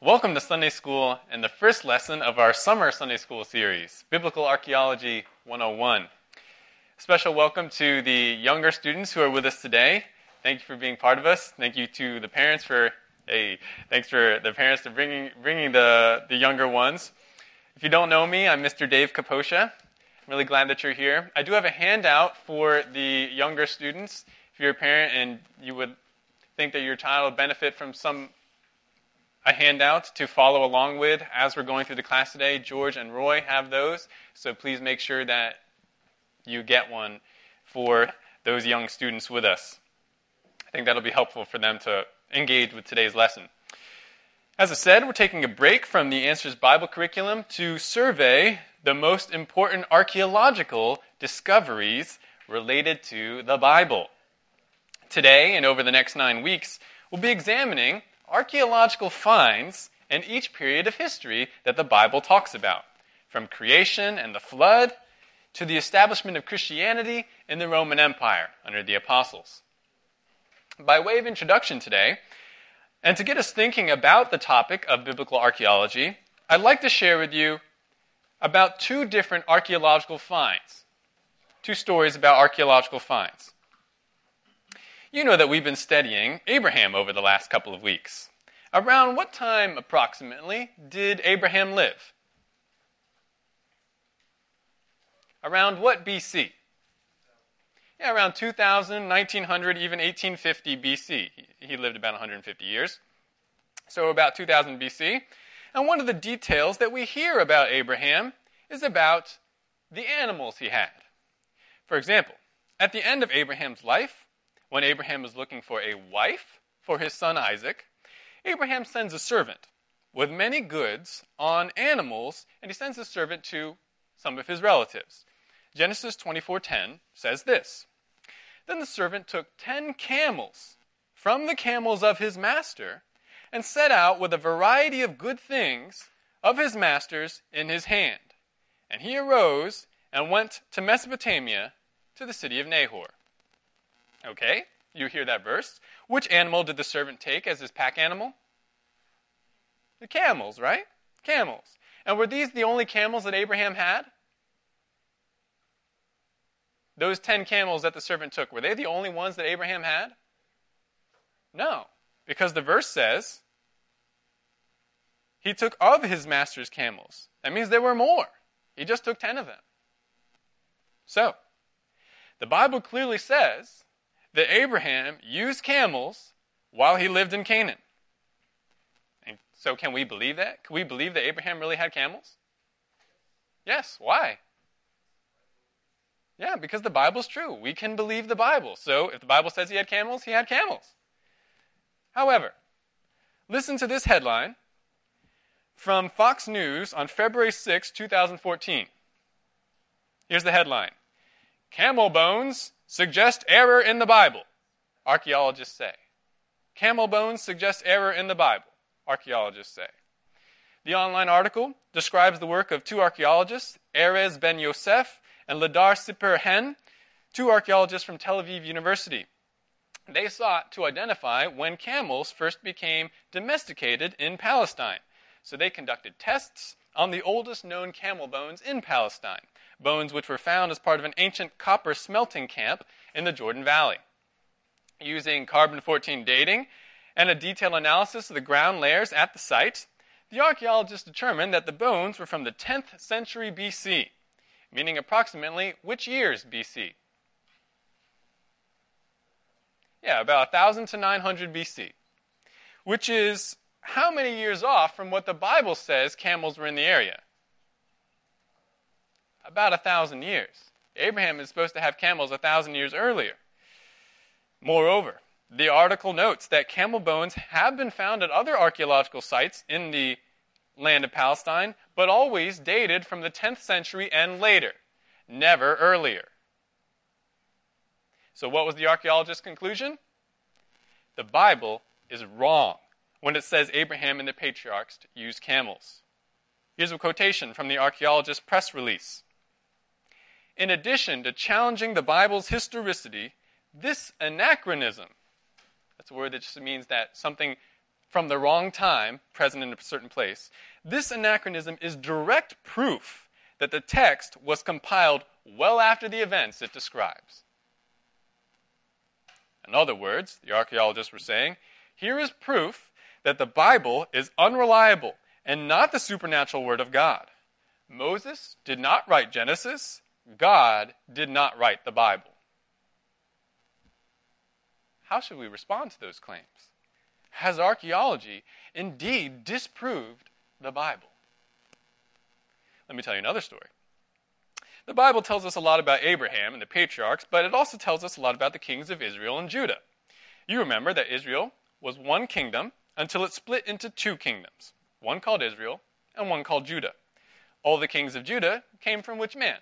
Welcome to Sunday School and the first lesson of our summer Sunday School series, Biblical Archaeology 101. Special welcome to the younger students who are with us today. Thank you for being part of us. Thank you to the parents for bringing the younger ones. If you don't know me, I'm Mr. Dave Kaposha. I'm really glad that you're here. I do have a handout for the younger students. If you're a parent and you would think that your child would benefit from a handout to follow along with as we're going through the class today, George and Roy have those, so please make sure that you get one for those young students with us. I think that'll be helpful for them to engage with today's lesson. As I said, we're taking a break from the Answers Bible curriculum to survey the most important archaeological discoveries related to the Bible. Today, and over the next 9 weeks, we'll be examining archaeological finds in each period of history that the Bible talks about, from creation and the flood to the establishment of Christianity in the Roman Empire under the apostles. By way of introduction today, and to get us thinking about the topic of biblical archaeology, I'd like to share with you about 2 different archaeological finds, 2 stories about archaeological finds. You know that we've been studying Abraham over the last couple of weeks. Around what time, approximately, did Abraham live? Around what BC? Yeah, around 2000, 1900, even 1850 BC. He lived about 150 years. So about 2000 BC. And one of the details that we hear about Abraham is about the animals he had. For example, at the end of Abraham's life, when Abraham is looking for a wife for his son Isaac, Abraham sends a servant with many goods on animals, and he sends the servant to some of his relatives. Genesis 24:10 says this: "Then the servant took 10 camels from the camels of his master and set out with a variety of good things of his master's in his hand. And he arose and went to Mesopotamia to the city of Nahor." Okay, you hear that verse. Which animal did the servant take as his pack animal? The camels, right? Camels. And were these the only camels that Abraham had? Those 10 camels that the servant took, were they the only ones that Abraham had? No, because the verse says he took of his master's camels. That means there were more. He just took 10 of them. So, the Bible clearly says that Abraham used camels while he lived in Canaan. And so can we believe that? Can we believe that Abraham really had camels? Yes. Why? Yeah, because the Bible's true. We can believe the Bible. So if the Bible says he had camels, he had camels. However, listen to this headline from Fox News on February 6, 2014. Here's the headline: "Camel bones suggest error in the Bible," archaeologists say. Camel bones suggest error in the Bible, archaeologists say. The online article describes the work of 2 archaeologists, Erez Ben Yosef and Ladar Sipper Hen, 2 archaeologists from Tel Aviv University. They sought to identify when camels first became domesticated in Palestine. So they conducted tests on the oldest known camel bones in Palestine, bones which were found as part of an ancient copper smelting camp in the Jordan Valley. Using carbon-14 dating and a detailed analysis of the ground layers at the site, the archaeologists determined that the bones were from the 10th century BC, meaning approximately which years BC? Yeah, about 1000 to 900 BC, which is how many years off from what the Bible says camels were in the area? About 1,000 years. Abraham is supposed to have camels 1,000 years earlier. Moreover, the article notes that camel bones have been found at other archaeological sites in the land of Palestine, but always dated from the 10th century and later, never earlier. So what was the archaeologist's conclusion? The Bible is wrong when it says Abraham and the patriarchs used camels. Here's a quotation from the archaeologist's press release. "In addition to challenging the Bible's historicity, this anachronism," that's a word that just means that something from the wrong time, present in a certain place, this anachronism is direct proof that the text was compiled well after the events it describes. In other words, the archaeologists were saying, here is proof that the Bible is unreliable and not the supernatural word of God. Moses did not write Genesis. God did not write the Bible. How should we respond to those claims? Has archaeology indeed disproved the Bible? Let me tell you another story. The Bible tells us a lot about Abraham and the patriarchs, but it also tells us a lot about the kings of Israel and Judah. You remember that Israel was one kingdom until it split into two kingdoms, one called Israel and one called Judah. All the kings of Judah came from which man?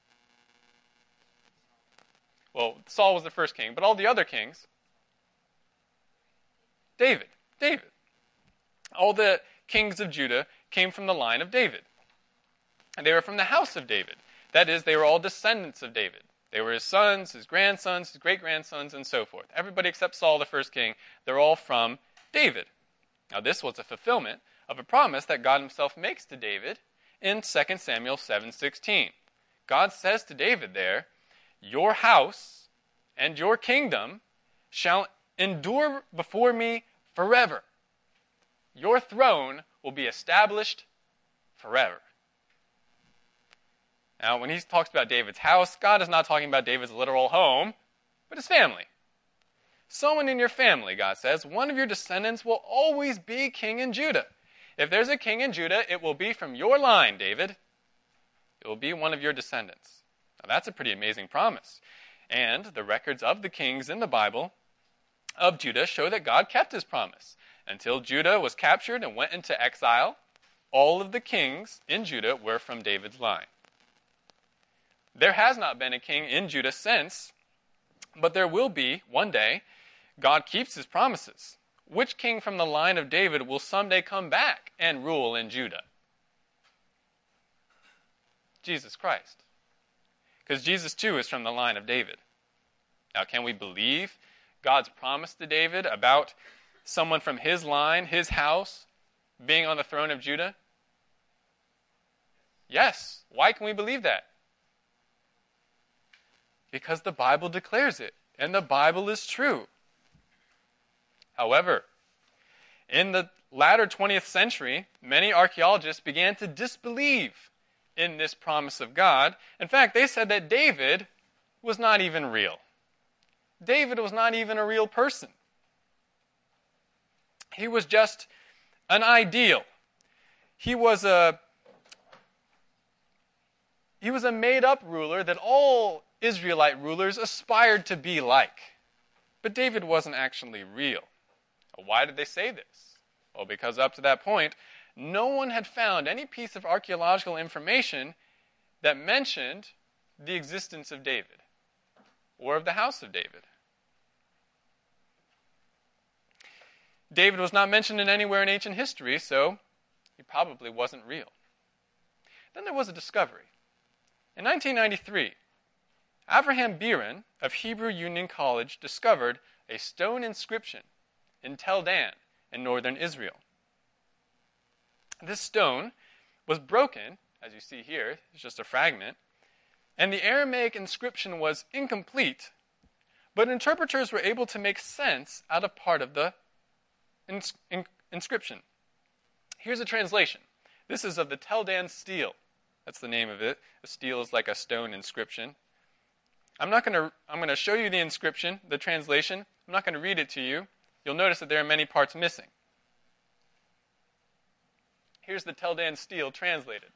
Well, Saul was the first king, but all the other kings, David. All the kings of Judah came from the line of David. And they were from the house of David. That is, they were all descendants of David. They were his sons, his grandsons, his great-grandsons, and so forth. Everybody except Saul, the first king, they're all from David. Now, this was a fulfillment of a promise that God himself makes to David in 2 Samuel 7:16. God says to David there, your house and your kingdom shall endure before me forever. Your throne will be established forever. Now, when he talks about David's house, God is not talking about David's literal home, but his family. Someone in your family, God says, one of your descendants will always be king in Judah. If there's a king in Judah, it will be from your line, David. It will be one of your descendants. Now, that's a pretty amazing promise. And the records of the kings in the Bible of Judah show that God kept his promise. Until Judah was captured and went into exile, all of the kings in Judah were from David's line. There has not been a king in Judah since, but there will be one day. God keeps his promises. Which king from the line of David will someday come back and rule in Judah? Jesus Christ. Because Jesus too is from the line of David. Now, can we believe God's promise to David about someone from his line, his house, being on the throne of Judah? Yes. Why can we believe that? Because the Bible declares it, and the Bible is true. However, in the latter 20th century, many archaeologists began to disbelieve in this promise of God. In fact, they said that David was not even real. David was not even a real person. He was just an ideal. He was a made-up ruler that all Israelite rulers aspired to be like. But David wasn't actually real. Why did they say this? Well, because up to that point, no one had found any piece of archaeological information that mentioned the existence of David or of the house of David. David was not mentioned anywhere in ancient history, so he probably wasn't real. Then there was a discovery. In 1993, Avraham Biren of Hebrew Union College discovered a stone inscription in Tel Dan in northern Israel. This stone was broken, as you see here, it's just a fragment, and the Aramaic inscription was incomplete, but interpreters were able to make sense out of part of the inscription. Here's a translation. This is of the Tel Dan stele. That's the name of it. A stele is like a stone inscription. I'm going to show you the inscription, the translation. I'm not going to read it to you. You'll notice that there are many parts missing. Here's the Tel Dan stele translated.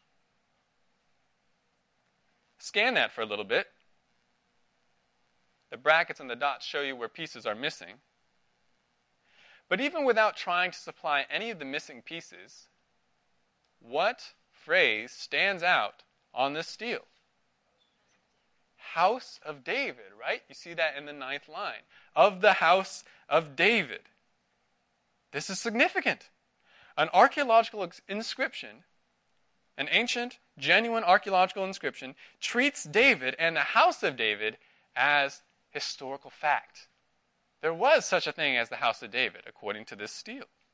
Scan that for a little bit. The brackets and the dots show you where pieces are missing. But even without trying to supply any of the missing pieces, what phrase stands out on this stele? House of David, right? You see that in the 9th line. Of the house of David. This is significant. An archaeological inscription, an ancient, genuine archaeological inscription, treats David and the house of David as historical fact. There was such a thing as the house of David, according to this stele.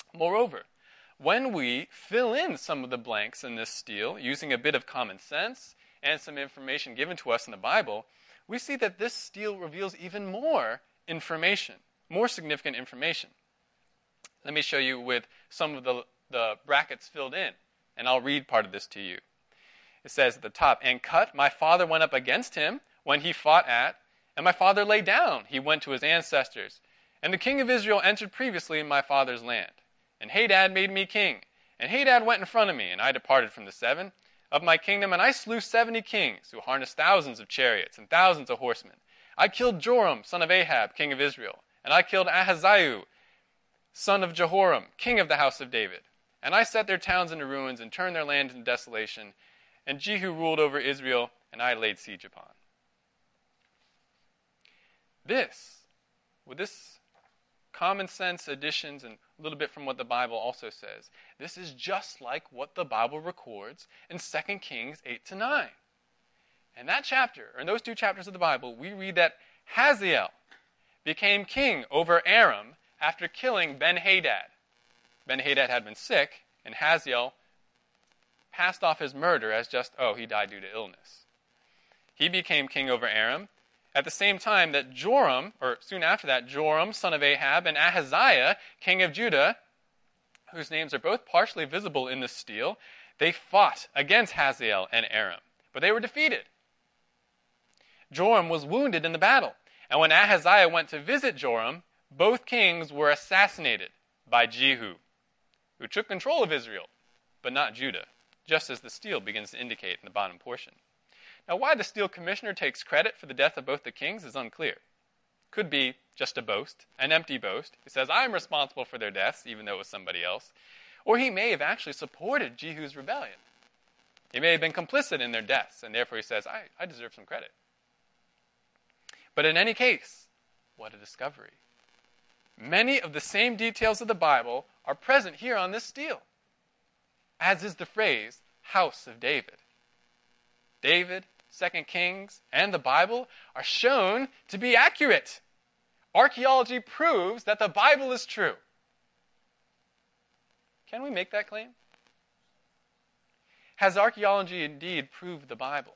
Moreover, when we fill in some of the blanks in this stele using a bit of common sense and some information given to us in the Bible, we see that this stele reveals even more information, more significant information. Let me show you with some of the brackets filled in, and I'll read part of this to you. It says at the top, "And Cut, my father went up against him when he fought at, and my father lay down. He went to his ancestors. And the king of Israel entered previously in my father's land. And Hadad made me king. And Hadad went in front of me, and I departed from the 7 of my kingdom, and I slew 70 kings, who harnessed thousands of chariots and thousands of horsemen. I killed Joram, son of Ahab, king of Israel. And I killed Ahaziah, son of Jehoram, king of the house of David. And I set their towns into ruins and turned their land into desolation. And Jehu ruled over Israel, and I laid siege upon." With this common sense additions and a little bit from what the Bible also says, this is just like what the Bible records in 2 Kings 8-9. In that chapter, or in those 2 chapters of the Bible, we read that Hazael became king over Aram after killing Ben-Hadad. Ben-Hadad had been sick, and Hazael passed off his murder as just, he died due to illness. He became king over Aram at the same time that Joram, or soon after that, Joram, son of Ahab, and Ahaziah, king of Judah, whose names are both partially visible in this stele, they fought against Hazael and Aram, but they were defeated. Joram was wounded in the battle, and when Ahaziah went to visit Joram, both kings were assassinated by Jehu, who took control of Israel, but not Judah, just as the stele begins to indicate in the bottom portion. Now, why the stele commissioner takes credit for the death of both the kings is unclear. Could be just a boast, an empty boast. He says, I'm responsible for their deaths, even though it was somebody else. Or he may have actually supported Jehu's rebellion. He may have been complicit in their deaths, and therefore he says, I deserve some credit. But in any case, what a discovery. Many of the same details of the Bible are present here on this stele, as is the phrase, House of David. David, 2 Kings, and the Bible are shown to be accurate. Archaeology proves that the Bible is true. Can we make that claim? Has archaeology indeed proved the Bible?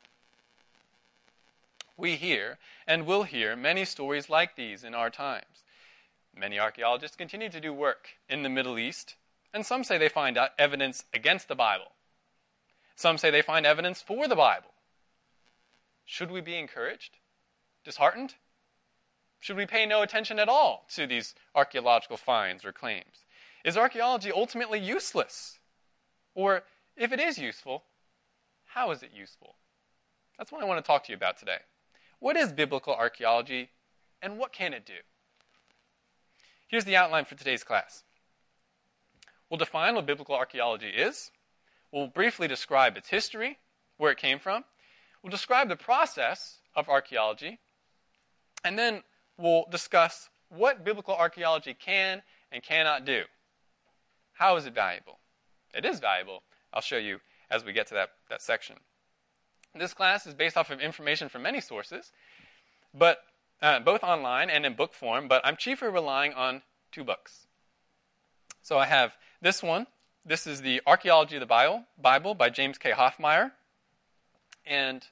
We hear, and will hear, many stories like these in our times. Many archaeologists continue to do work in the Middle East, and some say they find evidence against the Bible. Some say they find evidence for the Bible. Should we be encouraged? Disheartened? Should we pay no attention at all to these archaeological finds or claims? Is archaeology ultimately useless? Or, if it is useful, how is it useful? That's what I want to talk to you about today. What is biblical archaeology, and what can it do? Here's the outline for today's class. We'll define what biblical archaeology is. We'll briefly describe its history, where it came from. We'll describe the process of archaeology, and then we'll discuss what biblical archaeology can and cannot do. How is it valuable? It is valuable. I'll show you as we get to that section. This class is based off of information from many sources, but both online and in book form, but I'm chiefly relying on 2 books. So I have this one. This is the Archaeology of the Bible by James K. Hoffmeyer, and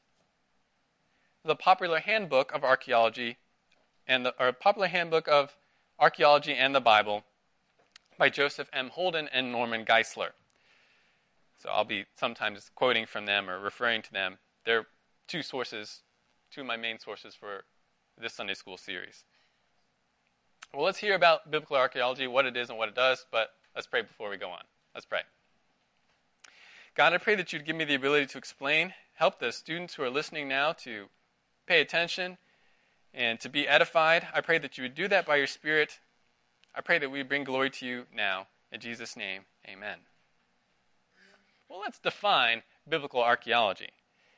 the Popular Handbook of Archaeology Popular Handbook of Archaeology and the Bible by Joseph M. Holden and Norman Geisler. So I'll be sometimes quoting from them or referring to them. They're 2 of my main sources for this Sunday school series. Well, let's hear about biblical archaeology, what it is and what it does, but let's pray before we go on. Let's pray. God, I pray that you'd give me the ability to explain, help the students who are listening now to pay attention and to be edified. I pray that you would do that by your Spirit. I pray that we bring glory to you now. In Jesus' name, amen. Well, let's define biblical archaeology.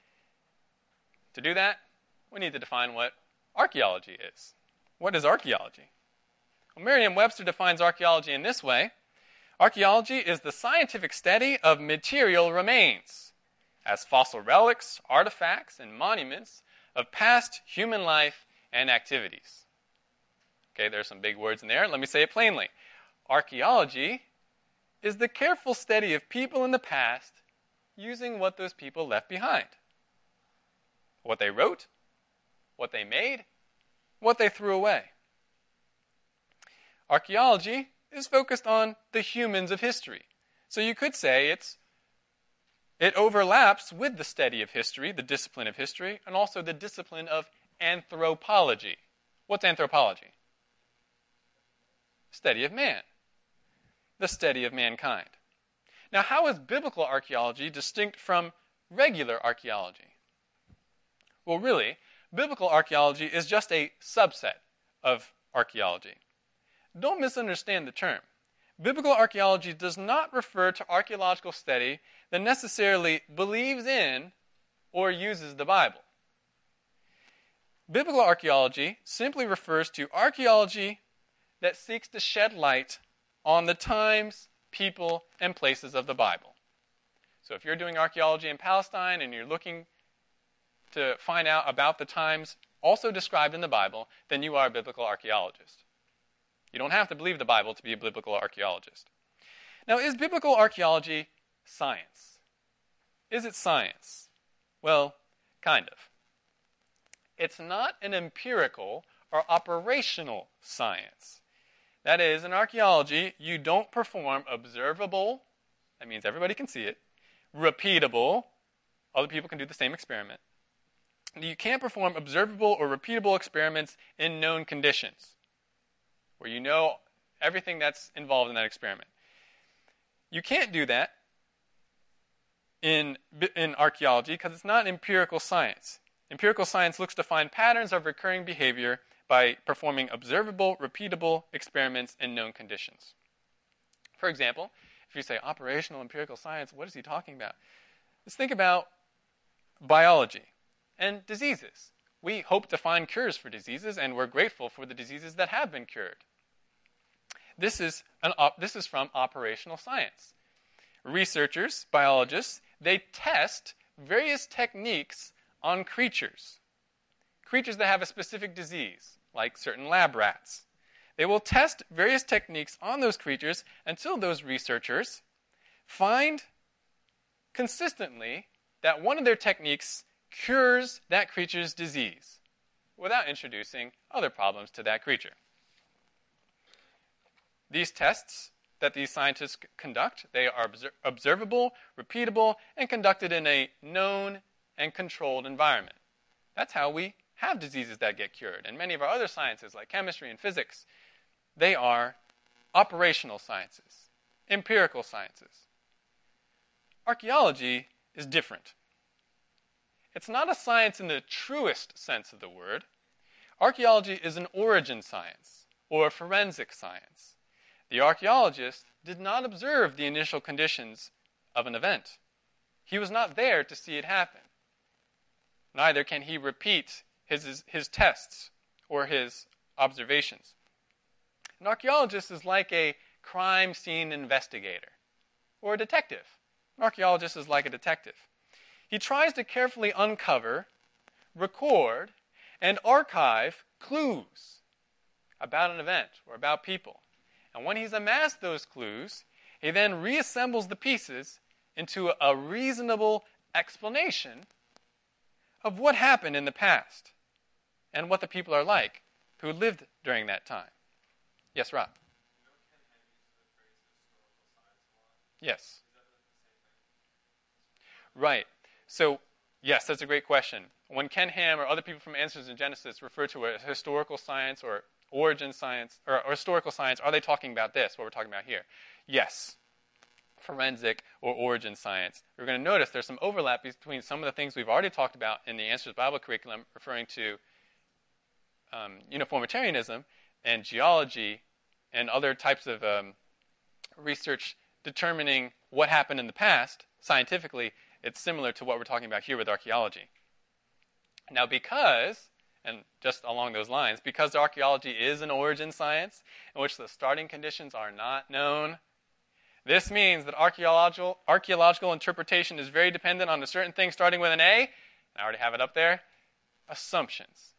To do that, we need to define what archaeology is. What is archaeology? Well, Merriam-Webster defines archaeology in this way. Archaeology is the scientific study of material remains as fossil relics, artifacts, and monuments of past human life and activities. Okay, there's some big words in there. Let me say it plainly. Archaeology is the careful study of people in the past using what those people left behind. What they wrote, what they made, what they threw away. Archaeology is focused on the humans of history. So you could say it overlaps with the study of history, the discipline of history, and also the discipline of anthropology. What's anthropology? Study of man. The study of mankind. Now, how is biblical archaeology distinct from regular archaeology? Well, really, biblical archaeology is just a subset of archaeology. Don't misunderstand the term. Biblical archaeology does not refer to archaeological study that necessarily believes in or uses the Bible. Biblical archaeology simply refers to archaeology that seeks to shed light on the times, people, and places of the Bible. So if you're doing archaeology in Palestine and you're looking to find out about the times also described in the Bible, then you are a biblical archaeologist. You don't have to believe the Bible to be a biblical archaeologist. Now, is biblical archaeology science? Is it science? Well, kind of. It's not an empirical or operational science. That is, in archaeology, you don't perform observable, that means everybody can see it, repeatable, other people can do the same experiment. You can't perform observable or repeatable experiments in known conditions, where you know everything that's involved in that experiment. You can't do that in archaeology because it's not empirical science. Empirical science looks to find patterns of recurring behavior by performing observable, repeatable experiments in known conditions. For example, if you say operational empirical science, what is he talking about? Let's think about biology and diseases. We hope to find cures for diseases, and we're grateful for the diseases that have been cured. This is from operational science. Researchers, biologists, they test various techniques on creatures that have a specific disease, like certain lab rats. They will test various techniques on those creatures until those researchers find consistently that one of their techniques cures that creature's disease without introducing other problems to that creature. These tests that these scientists conduct, they are observable, repeatable, and conducted in a known and controlled environment. That's how we have diseases that get cured. And many of our other sciences, like chemistry and physics, they are operational sciences, empirical sciences. Archaeology is different. It's not a science in the truest sense of the word. Archaeology is an origin science, or a forensic science. The archaeologist did not observe the initial conditions of an event. He was not there to see it happen. Neither can he repeat his tests or his observations. An archaeologist is like a crime scene investigator or a detective. An archaeologist is like a detective. He tries to carefully uncover, record, and archive clues about an event or about people. And when he's amassed those clues, he then reassembles the pieces into a reasonable explanation of what happened in the past and what the people are like who lived during that time. Yes, Rob? Yes. Right. So, yes, that's a great question. When Ken Ham or other people from Answers in Genesis refer to a historical science or origin science or historical science, are they talking about this, what we're talking about here? Yes. Forensic or origin science. We're going to notice there's some overlap between some of the things we've already talked about in the Answers Bible curriculum, referring to uniformitarianism and geology and other types of research determining what happened in the past scientifically. It's similar to what we're talking about here with archaeology. Now, and just along those lines, because archaeology is an origin science in which the starting conditions are not known, this means that archaeological interpretation is very dependent on a certain thing starting with an A. I already have it up there. Assumptions.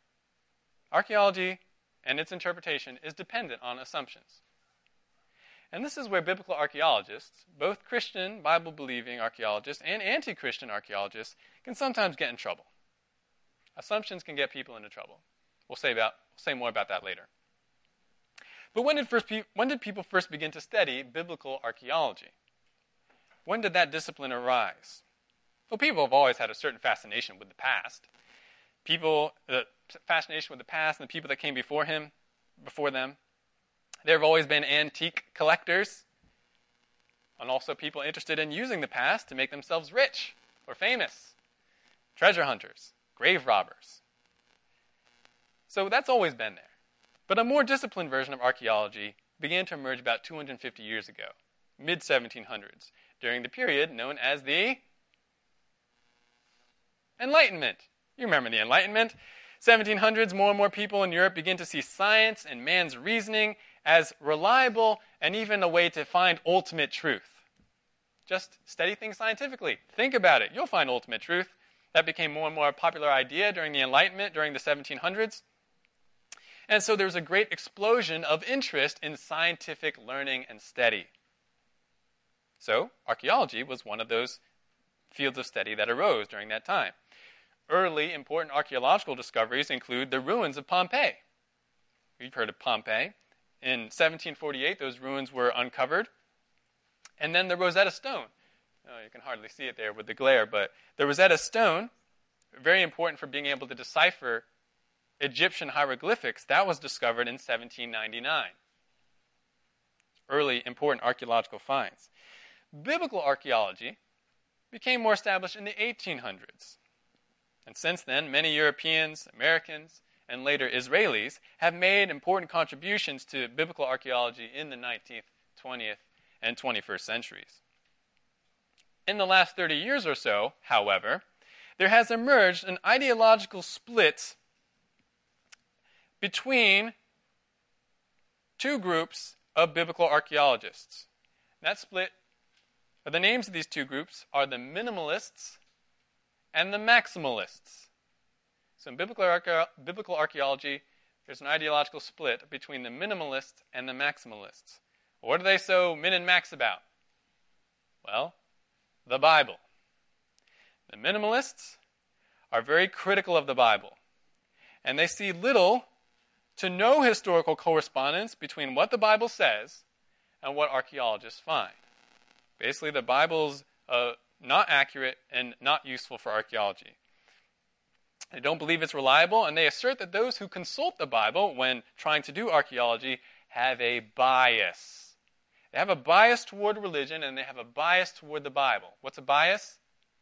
Archaeology and its interpretation is dependent on assumptions. And this is where biblical archaeologists, both Christian, Bible-believing archaeologists and anti-Christian archaeologists, can sometimes get in trouble. Assumptions can get people into trouble. We'll say more about that later. But when did people first begin to study biblical archaeology? When did that discipline arise? Well, people have always had a certain fascination with the past. The fascination with the past and the people that came before them. There have always been antique collectors and also people interested in using the past to make themselves rich or famous. Treasure hunters, grave robbers. So that's always been there. But a more disciplined version of archaeology began to emerge about 250 years ago, mid-1700s, during the period known as the Enlightenment. You remember the Enlightenment? 1700s, more and more people in Europe begin to see science and man's reasoning as reliable and even a way to find ultimate truth. Just study things scientifically. Think about it. You'll find ultimate truth. That became more and more a popular idea during the Enlightenment, during the 1700s. And so there was a great explosion of interest in scientific learning and study. So archaeology was one of those fields of study that arose during that time. Early important archaeological discoveries include the ruins of Pompeii. You've heard of Pompeii. In 1748, those ruins were uncovered. And then the Rosetta Stone. Oh, you can hardly see it there with the glare, but the Rosetta Stone, very important for being able to decipher Egyptian hieroglyphics, that was discovered in 1799. Early important archaeological finds. Biblical archaeology became more established in the 1800s. And since then, many Europeans, Americans, and later Israelis have made important contributions to biblical archaeology in the 19th, 20th, and 21st centuries. In the last 30 years or so, however, there has emerged an ideological split between two groups of biblical archaeologists. That split, or the names of these two groups, are the minimalists and the maximalists. So in biblical archaeology, there's an ideological split between the minimalists and the maximalists. What are they so min and max about? Well, the Bible. The minimalists are very critical of the Bible, and they see little to no historical correspondence between what the Bible says and what archaeologists find. Basically, the Bible's not accurate and not useful for archaeology. They don't believe it's reliable, and they assert that those who consult the Bible when trying to do archaeology have a bias. They have a bias toward religion, and they have a bias toward the Bible. What's a bias?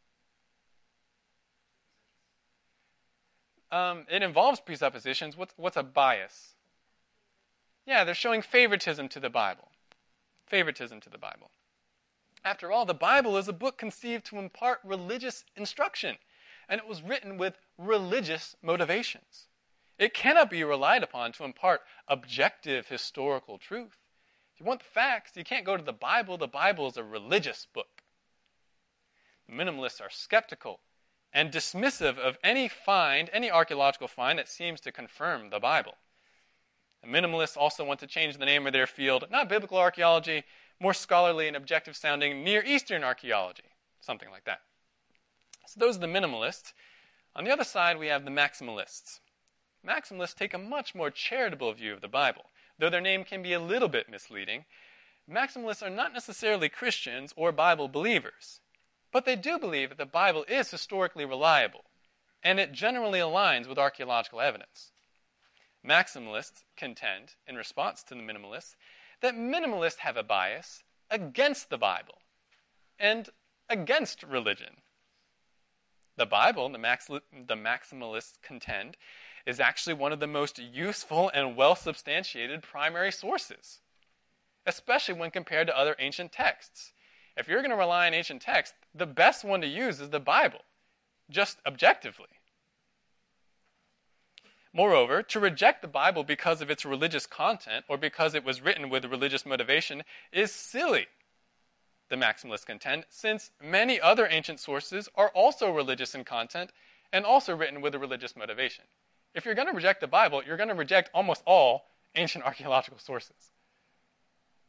It involves presuppositions. What's a bias? Yeah, they're showing favoritism to the Bible. Favoritism to the Bible. After all, the Bible is a book conceived to impart religious instruction, and it was written with religious motivations. It cannot be relied upon to impart objective historical truth. If you want the facts, you can't go to the Bible. The Bible is a religious book. The minimalists are skeptical and dismissive of any archaeological find that seems to confirm the Bible. The minimalists also want to change the name of their field, not biblical archaeology, more scholarly and objective sounding Near Eastern archaeology, something like that. So those are the minimalists. On the other side, we have the maximalists. Maximalists take a much more charitable view of the Bible. Though their name can be a little bit misleading, maximalists are not necessarily Christians or Bible believers, but they do believe that the Bible is historically reliable, and it generally aligns with archaeological evidence. Maximalists contend, in response to the minimalists, that minimalists have a bias against the Bible and against religion. The Bible, the maximalists contend, is actually one of the most useful and well-substantiated primary sources, especially when compared to other ancient texts. If you're going to rely on ancient texts, the best one to use is the Bible, just objectively. Moreover, to reject the Bible because of its religious content or because it was written with religious motivation is silly, the maximalists contend, since many other ancient sources are also religious in content and also written with a religious motivation. If you're going to reject the Bible, you're going to reject almost all ancient archaeological sources.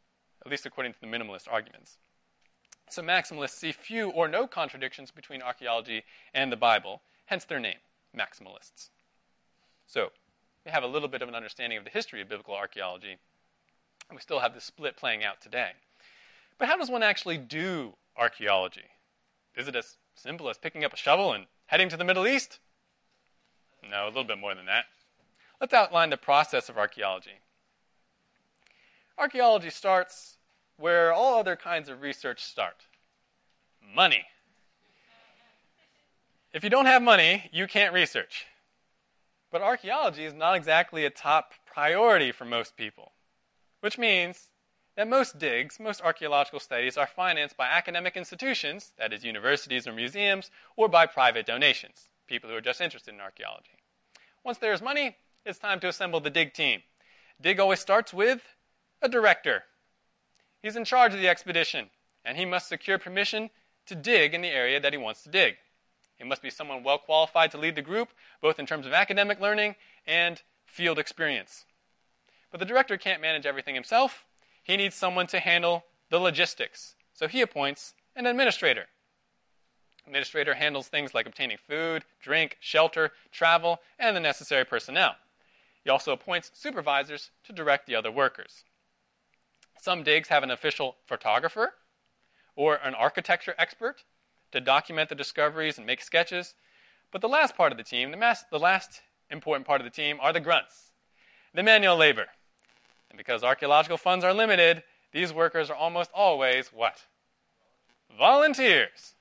at least according to the minimalist arguments. So maximalists see few or no contradictions between archaeology and the Bible, hence their name, maximalists. So we have a little bit of an understanding of the history of biblical archaeology, and we still have this split playing out today. But how does one actually do archaeology? Is it as simple as picking up a shovel and heading to the Middle East? No, a little bit more than that. Let's outline the process of archaeology. Archaeology starts where all other kinds of research start. Money. If you don't have money, you can't research. But archaeology is not exactly a top priority for most people, which means that most digs, most archaeological studies, are financed by academic institutions, that is universities or museums, or by private donations, people who are just interested in archaeology. Once there's money, it's time to assemble the dig team. Dig always starts with a director. He's in charge of the expedition, and he must secure permission to dig in the area that he wants to dig. He must be someone well qualified to lead the group, both in terms of academic learning and field experience. But the director can't manage everything himself. He needs someone to handle the logistics. So he appoints an administrator. Administrator handles things like obtaining food, drink, shelter, travel, and the necessary personnel. He also appoints supervisors to direct the other workers. Some digs have an official photographer or an architecture expert to document the discoveries and make sketches. But the last part of the team, the last important part of the team, are the grunts, the manual labor. And because archaeological funds are limited, these workers are almost always what? Volunteers.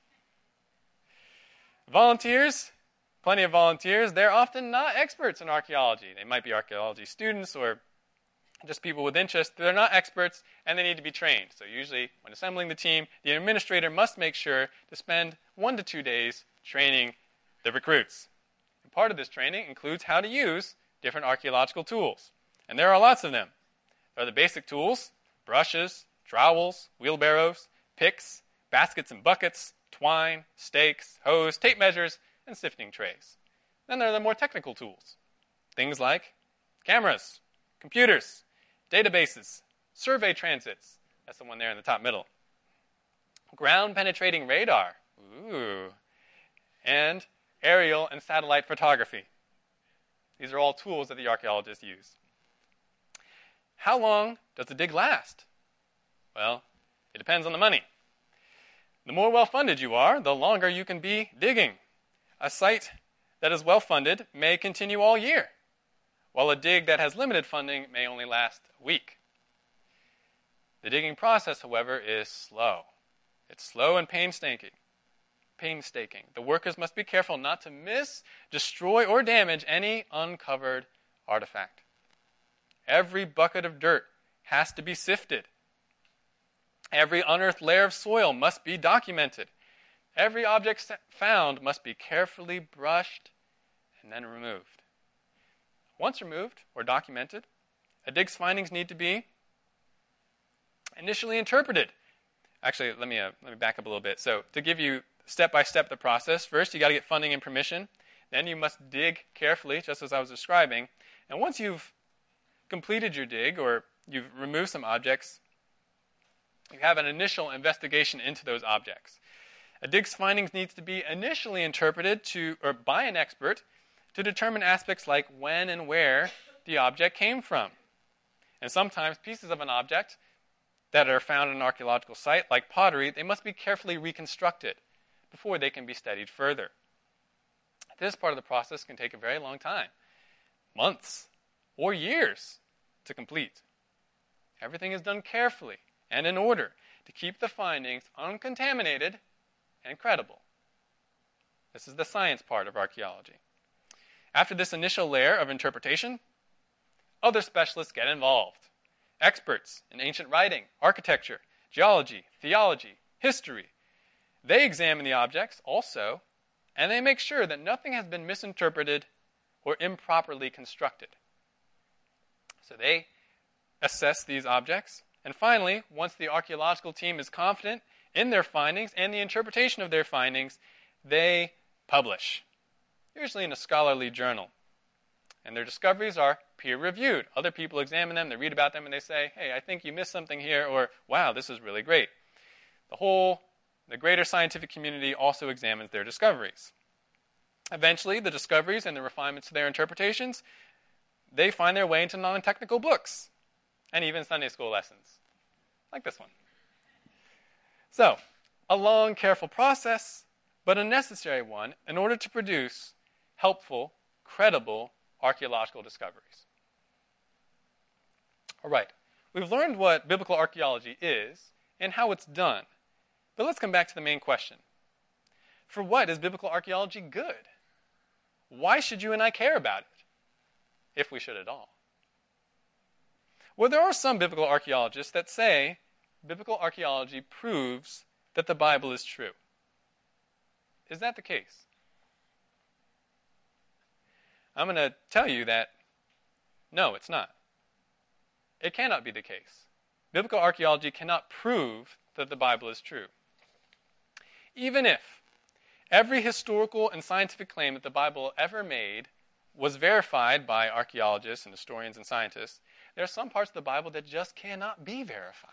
Volunteers, plenty of volunteers, they're often not experts in archaeology. They might be archaeology students or just people with interest. They're not experts, and they need to be trained. So usually, when assembling the team, the administrator must make sure to spend 1 to 2 days training the recruits. And part of this training includes how to use different archaeological tools. And there are lots of them. There are the basic tools: brushes, trowels, wheelbarrows, picks, baskets and buckets, twine, stakes, hose, tape measures, and sifting trays. Then there are the more technical tools. Things like cameras, computers, databases, survey transits, that's the one there in the top middle, ground-penetrating radar, and aerial and satellite photography. These are all tools that the archaeologists use. How long does a dig last? Well, it depends on the money. The more well-funded you are, the longer you can be digging. A site that is well-funded may continue all year, while a dig that has limited funding may only last a week. The digging process, however, is slow. It's slow and painstaking. The workers must be careful not to miss, destroy, or damage any uncovered artifact. Every bucket of dirt has to be sifted. Every unearthed layer of soil must be documented. Every object found must be carefully brushed and then removed. Once removed or documented, a dig's findings need to be initially interpreted. Actually, let me back up a little bit. So to give you step-by-step the process, first you got to get funding and permission. Then you must dig carefully, just as I was describing. And once you've completed your dig or you've removed some objects, you have an initial investigation into those objects. A dig's findings needs to be initially interpreted by an expert to determine aspects like when and where the object came from. And sometimes pieces of an object that are found in an archaeological site, like pottery, they must be carefully reconstructed before they can be studied further. This part of the process can take a very long time, months or years to complete. Everything is done carefully and in order to keep the findings uncontaminated and credible. This is the science part of archaeology. After this initial layer of interpretation, other specialists get involved. Experts in ancient writing, architecture, geology, theology, history. They examine the objects also, and they make sure that nothing has been misinterpreted or improperly constructed. So they assess these objects. And finally, once the archaeological team is confident in their findings and the interpretation of their findings, they publish, usually in a scholarly journal. And their discoveries are peer-reviewed. Other people examine them, they read about them, and they say, hey, I think you missed something here, or wow, this is really great. The greater scientific community also examines their discoveries. Eventually, the discoveries and the refinements to their interpretations, they find their way into non-technical books and even Sunday school lessons, like this one. So, a long, careful process, but a necessary one in order to produce helpful, credible archaeological discoveries. All right, we've learned what biblical archaeology is and how it's done. But let's come back to the main question. For what is biblical archaeology good? Why should you and I care about it, if we should at all? Well, there are some biblical archaeologists that say biblical archaeology proves that the Bible is true. Is that the case? I'm going to tell you that no, it's not. It cannot be the case. Biblical archaeology cannot prove that the Bible is true. Even if every historical and scientific claim that the Bible ever made was verified by archaeologists and historians and scientists, there are some parts of the Bible that just cannot be verified.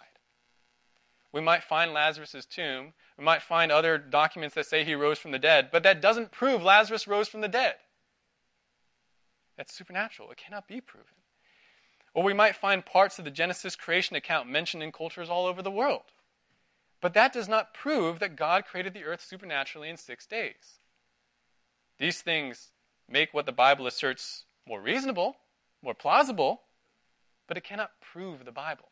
We might find Lazarus' tomb. We might find other documents that say he rose from the dead, but that doesn't prove Lazarus rose from the dead. That's supernatural. It cannot be proven. Or we might find parts of the Genesis creation account mentioned in cultures all over the world. But that does not prove that God created the earth supernaturally in 6 days. These things make what the Bible asserts more reasonable, more plausible, but it cannot prove the Bible.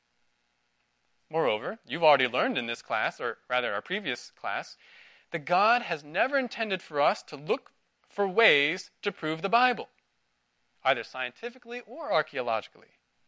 Moreover, you've already learned in this class, or rather our previous class, that God has never intended for us to look for ways to prove the Bible, either scientifically or archaeologically.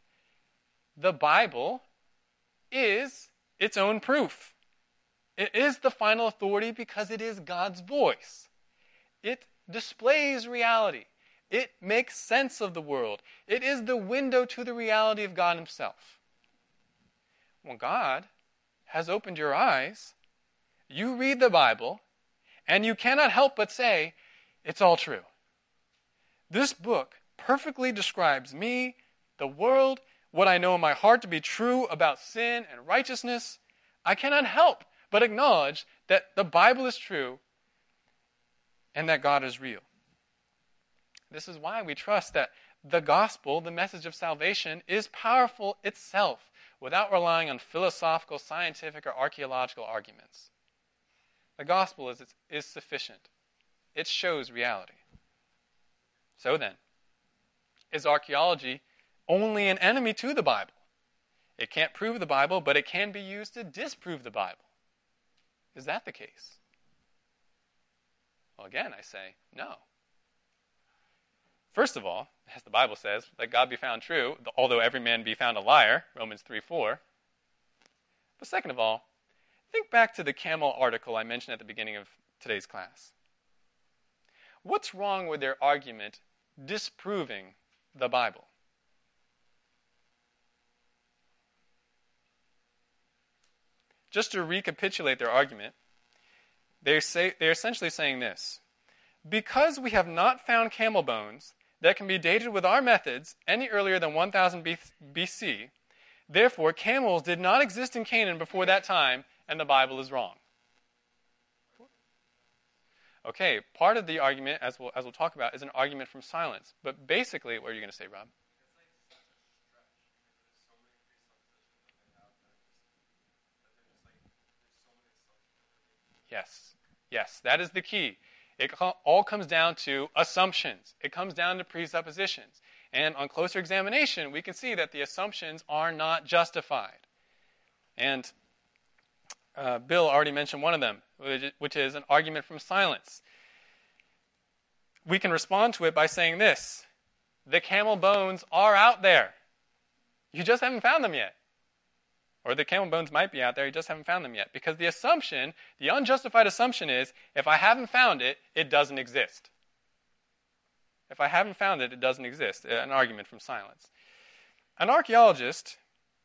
The Bible is its own proof. It is the final authority because it is God's voice. It displays reality. It makes sense of the world. It is the window to the reality of God himself. When God has opened your eyes, you read the Bible, and you cannot help but say, it's all true. This book perfectly describes me, the world, what I know in my heart to be true about sin and righteousness. I cannot help but acknowledge that the Bible is true and that God is real. This is why we trust that the gospel, the message of salvation, is powerful itself without relying on philosophical, scientific, or archaeological arguments. The gospel is sufficient. It shows reality. So then, is archaeology only an enemy to the Bible? It can't prove the Bible, but it can be used to disprove the Bible. Is that the case? Well, again, I say no. First of all, as the Bible says, let God be found true, although every man be found a liar, Romans 3:4. But second of all, think back to the camel article I mentioned at the beginning of today's class. What's wrong with their argument disproving the Bible? Just to recapitulate their argument, they're essentially saying this. Because we have not found camel bones that can be dated with our methods any earlier than 1000 BC, therefore camels did not exist in Canaan before that time, and the Bible is wrong. Okay, part of the argument, as we'll talk about, is an argument from silence. But basically, what are you going to say, Rob? Yes, that is the key. It all comes down to assumptions. It comes down to presuppositions. And on closer examination, we can see that the assumptions are not justified. And Bill already mentioned one of them, which is an argument from silence. We can respond to it by saying this: the camel bones are out there. You just haven't found them yet. Or the camel bones might be out there, you just haven't found them yet. Because the assumption, the unjustified assumption is, if I haven't found it, it doesn't exist. If I haven't found it, it doesn't exist. An argument from silence. An archaeologist,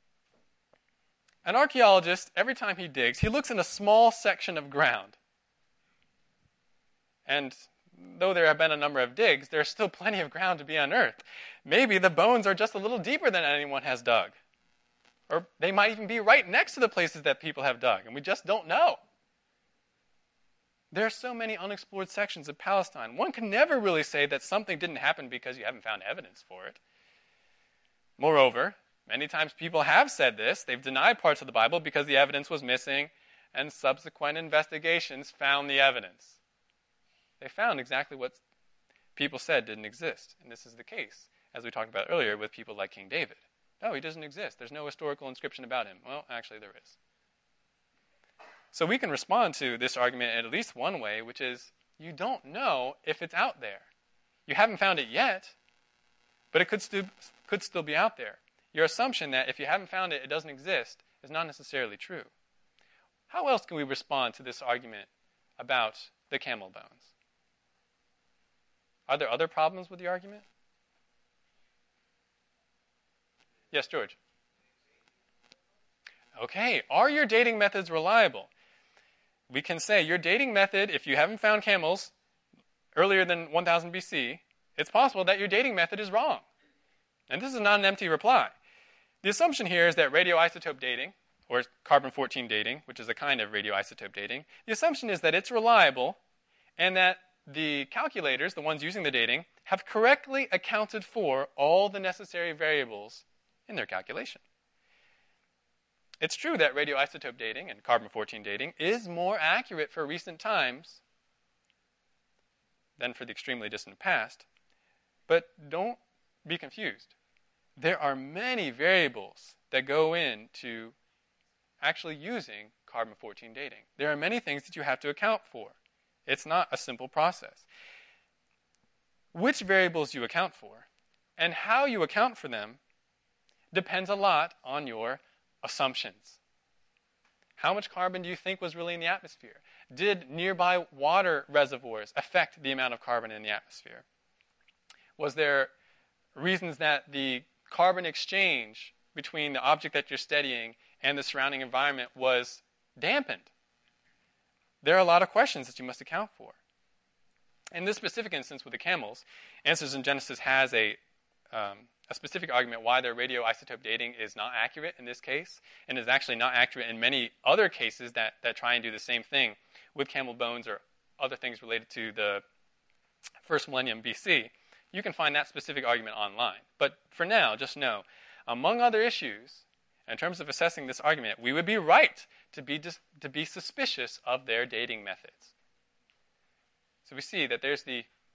every time he digs, he looks in a small section of ground. And though there have been a number of digs, there's still plenty of ground to be unearthed. Maybe the bones are just a little deeper than anyone has dug. Or they might even be right next to the places that people have dug, and we just don't know. There are so many unexplored sections of Palestine. One can never really say that something didn't happen because you haven't found evidence for it. Moreover, many times people have said this. They've denied parts of the Bible because the evidence was missing, and subsequent investigations found the evidence. They found exactly what people said didn't exist. And this is the case, as we talked about earlier, with people like King David. No, he doesn't exist. There's no historical inscription about him. Well, actually there is. So we can respond to this argument in at least one way, which is you don't know if it's out there. You haven't found it yet, but it could still be out there. Your assumption that if you haven't found it, it doesn't exist is not necessarily true. How else can we respond to this argument about the camel bones? Are there other problems with the argument? Yes, George. Okay, are your dating methods reliable? We can say your dating method, if you haven't found camels earlier than 1000 BC, it's possible that your dating method is wrong. And this is not an empty reply. The assumption here is that radioisotope dating, or carbon-14 dating, which is a kind of radioisotope dating, the assumption is that it's reliable and that the calculators, the ones using the dating, have correctly accounted for all the necessary variables in their calculation. It's true that radioisotope dating and carbon-14 dating is more accurate for recent times than for the extremely distant past, but don't be confused. There are many variables that go into actually using carbon-14 dating. There are many things that you have to account for. It's not a simple process. Which variables you account for and how you account for them depends a lot on your assumptions. How much carbon do you think was really in the atmosphere? Did nearby water reservoirs affect the amount of carbon in the atmosphere? Was there reasons that the carbon exchange between the object that you're studying and the surrounding environment was dampened? There are a lot of questions that you must account for. In this specific instance with the camels, Answers in Genesis has a specific argument why their radioisotope dating is not accurate in this case, and is actually not accurate in many other cases that try and do the same thing with camel bones or other things related to the first millennium BC. You can find that specific argument online. But for now, just know, among other issues, in terms of assessing this argument, we would be right to be suspicious of their dating methods. So we see that there's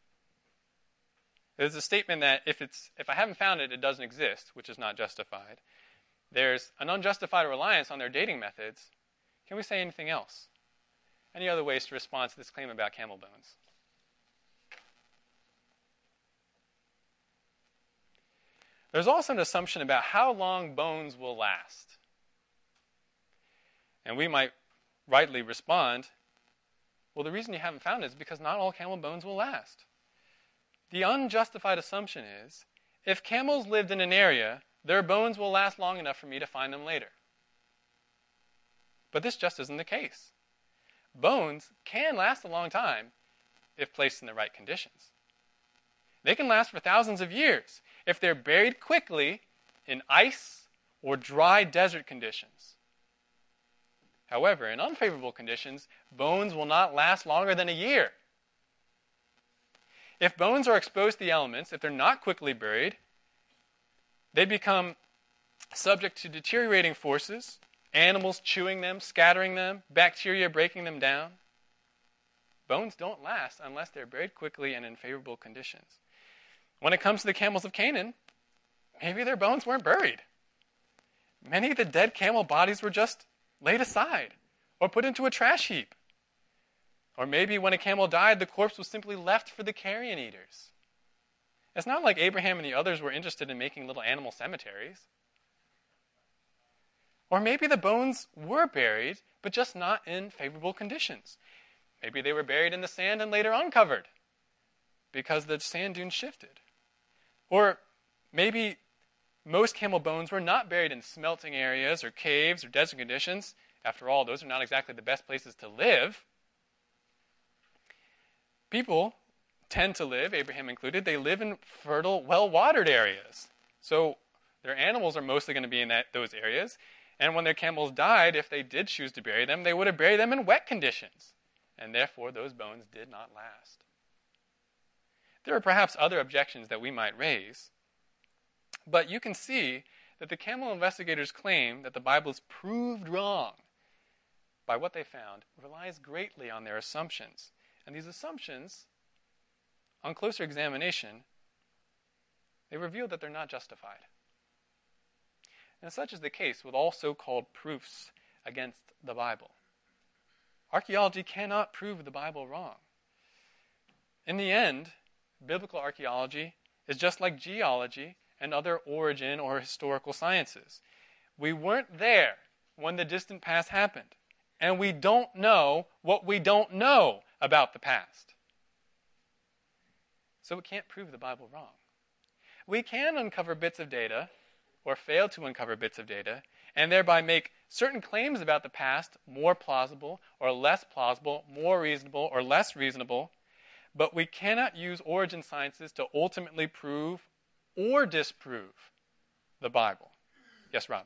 a statement that if I haven't found it, it doesn't exist, which is not justified. There's an unjustified reliance on their dating methods. Can we say anything else? Any other ways to respond to this claim about camel bones? There's also an assumption about how long bones will last. And we might rightly respond, well, the reason you haven't found it is because not all camel bones will last. The unjustified assumption is, if camels lived in an area, their bones will last long enough for me to find them later. But this just isn't the case. Bones can last a long time if placed in the right conditions. They can last for thousands of years if they're buried quickly in ice or dry desert conditions. However, in unfavorable conditions, bones will not last longer than a year. If bones are exposed to the elements, if they're not quickly buried, they become subject to deteriorating forces, animals chewing them, scattering them, bacteria breaking them down. Bones don't last unless they're buried quickly and in favorable conditions. When it comes to the camels of Canaan, maybe their bones weren't buried. Many of the dead camel bodies were just laid aside or put into a trash heap. Or maybe when a camel died, the corpse was simply left for the carrion eaters. It's not like Abraham and the others were interested in making little animal cemeteries. Or maybe the bones were buried, but just not in favorable conditions. Maybe they were buried in the sand and later uncovered because the sand dunes shifted. Or maybe most camel bones were not buried in smelting areas or caves or desert conditions. After all, those are not exactly the best places to live. People tend to live, Abraham included, they live in fertile, well-watered areas. So their animals are mostly going to be in those areas. And when their camels died, if they did choose to bury them, they would have buried them in wet conditions. And therefore, those bones did not last. There are perhaps other objections that we might raise. But you can see that the camel investigators' claim that the Bible is proved wrong by what they found relies greatly on their assumptions. And these assumptions, on closer examination, they reveal that they're not justified. And such is the case with all so-called proofs against the Bible. Archaeology cannot prove the Bible wrong. In the end, biblical archaeology is just like geology and other origin or historical sciences. We weren't there when the distant past happened, and we don't know what we don't know about the past. So it can't prove the Bible wrong. We can uncover bits of data, or fail to uncover bits of data, and thereby make certain claims about the past more plausible or less plausible, more reasonable or less reasonable, but we cannot use origin sciences to ultimately prove or disprove the Bible. Yes, Rob?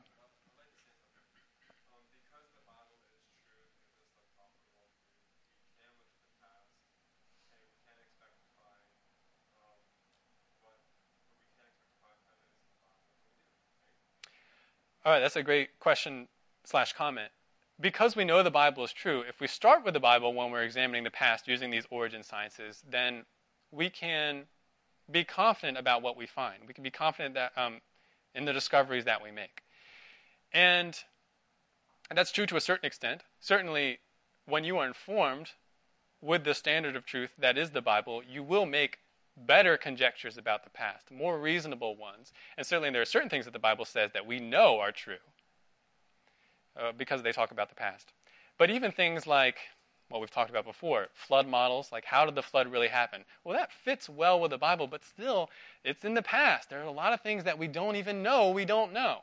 All right, that's a great question/comment. Because we know the Bible is true, if we start with the Bible when we're examining the past using these origin sciences, then we can be confident about what we find. We can be confident that in the discoveries that we make. And that's true to a certain extent. Certainly, when you are informed with the standard of truth that is the Bible, you will make better conjectures about the past, more reasonable ones. And certainly there are certain things that the Bible says that we know are true because they talk about the past. But even things like what we've talked about before, flood models, like how did the flood really happen? Well, that fits well with the Bible, but still, it's in the past. There are a lot of things that we don't even know we don't know.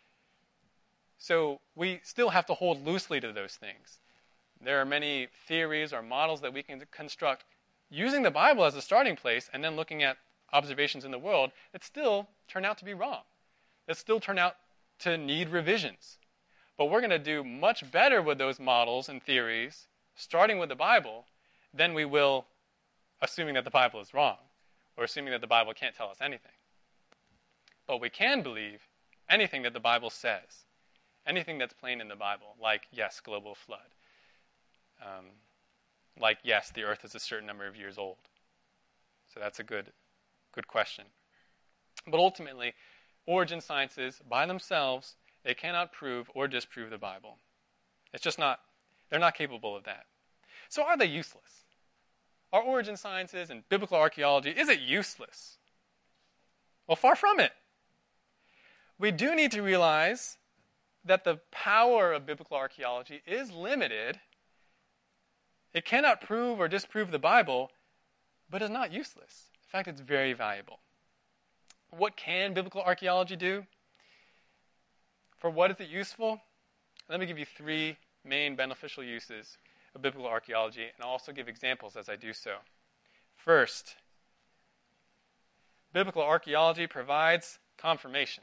So we still have to hold loosely to those things. There are many theories or models that we can construct using the Bible as a starting place and then looking at observations in the world that still turn out to be wrong, that still turn out to need revisions. But we're going to do much better with those models and theories, starting with the Bible, than we will assuming that the Bible is wrong or assuming that the Bible can't tell us anything. But we can believe anything that the Bible says, anything that's plain in the Bible, like, yes, global flood. Like, yes, the earth is a certain number of years old. So that's a good question. But ultimately, origin sciences, by themselves, they cannot prove or disprove the Bible. It's just not, they're not capable of that. So are they useless? Are origin sciences and biblical archaeology, is it useless? Well, far from it. We do need to realize that the power of biblical archaeology is limited. It cannot prove or disprove the Bible, but is not useless. In fact, it's very valuable. What can biblical archaeology do? For what is it useful? Let me give you three main beneficial uses of biblical archaeology, and I'll also give examples as I do so. First, biblical archaeology provides confirmation.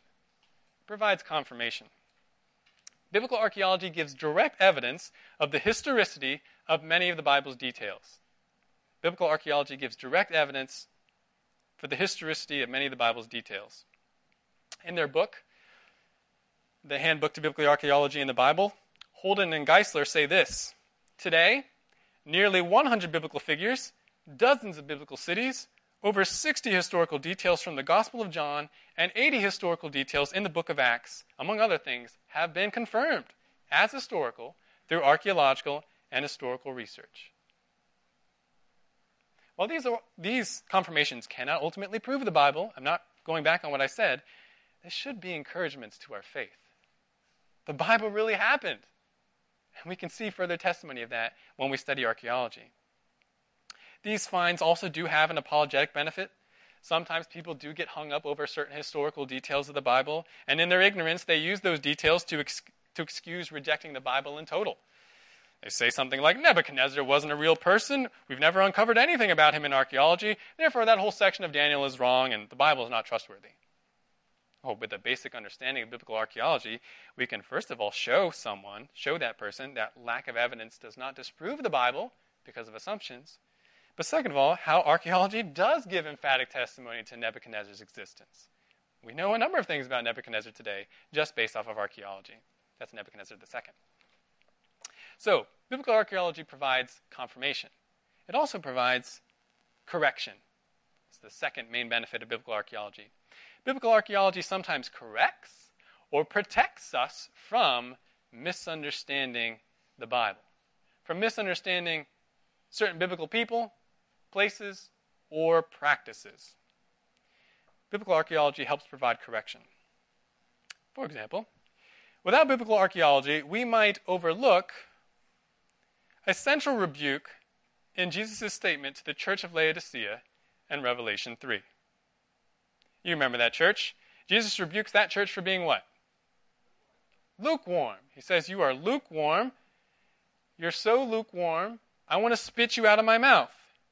Biblical archaeology gives direct evidence of the historicity of many of the Bible's details. Biblical archaeology gives direct evidence for the historicity of many of the Bible's details. In their book, The Handbook to Biblical Archaeology in the Bible, Holden and Geisler say this: today, nearly 100 biblical figures, dozens of biblical cities, over 60 historical details from the Gospel of John, and 80 historical details in the book of Acts, among other things, have been confirmed as historical through archaeological and historical research. While these confirmations cannot ultimately prove the Bible, I'm not going back on what I said, they should be encouragements to our faith. The Bible really happened. And we can see further testimony of that when we study archaeology. These finds also do have an apologetic benefit. Sometimes people do get hung up over certain historical details of the Bible, and in their ignorance, they use those details to excuse rejecting the Bible in total. They say something like, Nebuchadnezzar wasn't a real person. We've never uncovered anything about him in archaeology. Therefore, that whole section of Daniel is wrong and the Bible is not trustworthy. Oh, with a basic understanding of biblical archaeology, we can first of all show that person, that lack of evidence does not disprove the Bible because of assumptions. But second of all, how archaeology does give emphatic testimony to Nebuchadnezzar's existence. We know a number of things about Nebuchadnezzar today just based off of archaeology. That's Nebuchadnezzar II. So, biblical archaeology provides confirmation. It also provides correction. It's the second main benefit of biblical archaeology. Biblical archaeology sometimes corrects or protects us from misunderstanding the Bible, from misunderstanding certain biblical people, places, or practices. Biblical archaeology helps provide correction. For example, without biblical archaeology, we might overlook a central rebuke in Jesus' statement to the church of Laodicea in Revelation 3. You remember that church. Jesus rebukes that church for being what? Lukewarm. He says, you are lukewarm. You're so lukewarm, I want to spit you out of my mouth.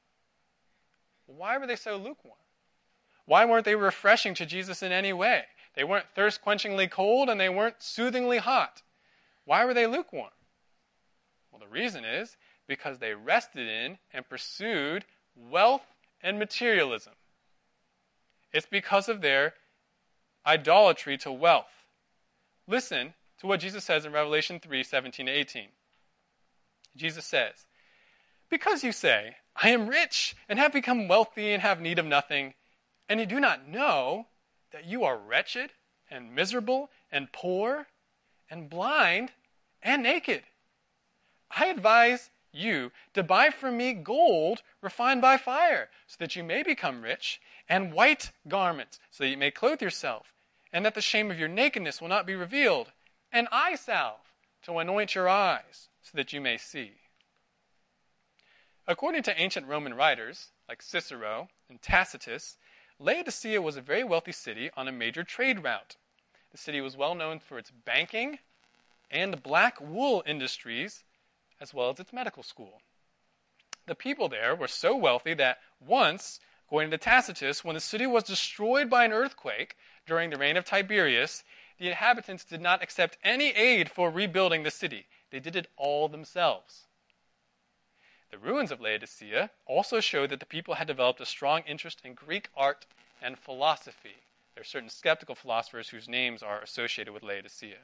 Why were they so lukewarm? Why weren't they refreshing to Jesus in any way? They weren't thirst-quenchingly cold and they weren't soothingly hot. Why were they lukewarm? Well, the reason is because they rested in and pursued wealth and materialism. It's because of their idolatry to wealth. Listen to what Jesus says in Revelation 3:17-18. Jesus says, because you say, I am rich and have become wealthy and have need of nothing, and you do not know that you are wretched and miserable and poor and blind and naked. I advise you to buy from me gold refined by fire, so that you may become rich, and white garments, so that you may clothe yourself, and that the shame of your nakedness will not be revealed, and eye salve to anoint your eyes, so that you may see. According to ancient Roman writers, like Cicero and Tacitus, Laodicea was a very wealthy city on a major trade route. The city was well known for its banking and black wool industries, as well as its medical school. The people there were so wealthy that once, according to Tacitus, when the city was destroyed by an earthquake during the reign of Tiberius, the inhabitants did not accept any aid for rebuilding the city. They did it all themselves. The ruins of Laodicea also show that the people had developed a strong interest in Greek art and philosophy. There are certain skeptical philosophers whose names are associated with Laodicea.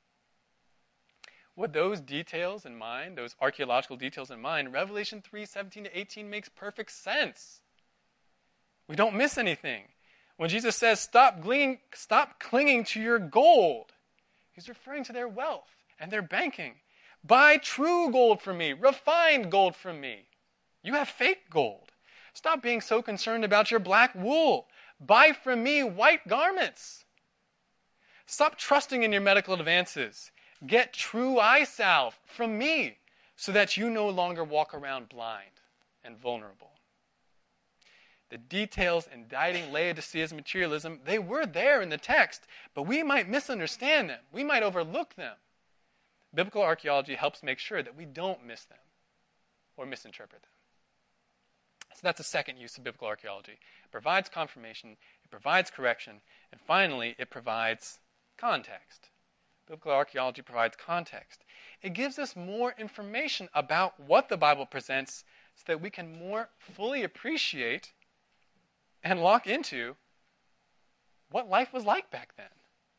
With those details in mind, those archaeological details in mind, Revelation 3:17-18 makes perfect sense. We don't miss anything. When Jesus says, stop clinging to your gold, he's referring to their wealth and their banking. Buy true gold from me, refined gold from me. You have fake gold. Stop being so concerned about your black wool. Buy from me white garments. Stop trusting in your medical advances. Get true eye salve from me so that you no longer walk around blind and vulnerable. The details indicting Laodicea's materialism, they were there in the text, but we might misunderstand them. We might overlook them. Biblical archaeology helps make sure that we don't miss them or misinterpret them. So that's the second use of biblical archaeology. It provides confirmation, it provides correction, and finally, it provides context. Biblical archaeology provides context. It gives us more information about what the Bible presents so that we can more fully appreciate and lock into what life was like back then.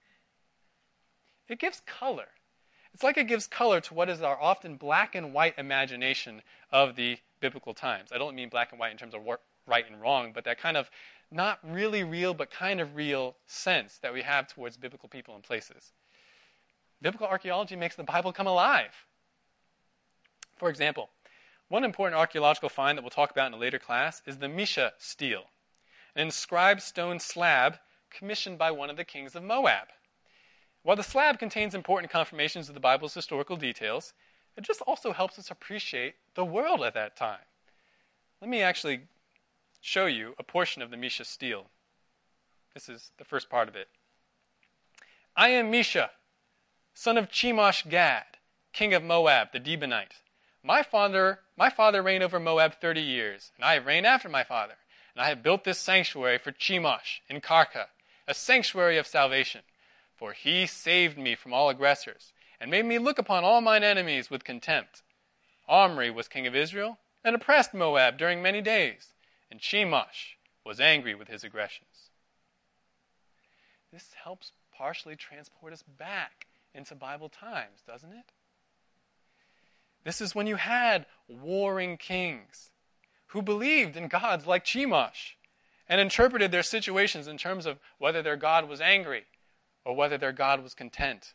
It gives color. It's like it gives color to what is our often black and white imagination of the biblical times. I don't mean black and white in terms of right and wrong, but that kind of not really real, but kind of real sense that we have towards biblical people and places. Biblical archaeology makes the Bible come alive. For example, one important archaeological find that we'll talk about in a later class is the Mesha stele, an inscribed stone slab commissioned by one of the kings of Moab. While the slab contains important confirmations of the Bible's historical details, it just also helps us appreciate the world at that time. Let me actually show you a portion of the Mesha stele. This is the first part of it. I am Mesha, son of Chemosh Gad, king of Moab, the Dibonite. My father reigned over Moab 30 years, and I have reigned after my father. And I have built this sanctuary for Chemosh in Karka, a sanctuary of salvation. For he saved me from all aggressors, and made me look upon all mine enemies with contempt. Omri was king of Israel, and oppressed Moab during many days, and Chemosh was angry with his aggressions. This helps partially transport us back into Bible times, doesn't it? This is when you had warring kings who believed in gods like Chemosh and interpreted their situations in terms of whether their God was angry or whether their God was content.